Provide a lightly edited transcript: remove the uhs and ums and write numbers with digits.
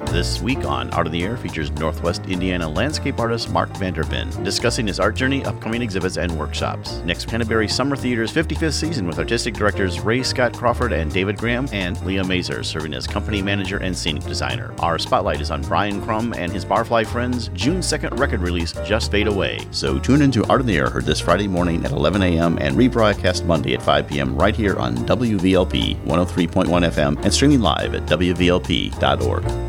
This week on Art of the Air features Northwest Indiana landscape artist Mark Vandervin discussing his art journey, upcoming exhibits, and workshops. Next, Canterbury Summer Theater's 55th season with artistic directors Ray Scott Crawford and David Graham, and Leah Mazer serving as company manager and scenic designer. Our spotlight is on Brian Crum and his Barfly Friends' June 2nd record release, Just Fade Away. So tune into Art of the Air, heard this Friday morning at 11 a.m. and rebroadcast Monday at 5 p.m. right here on WVLP 103.1 FM and streaming live at WVLP.org.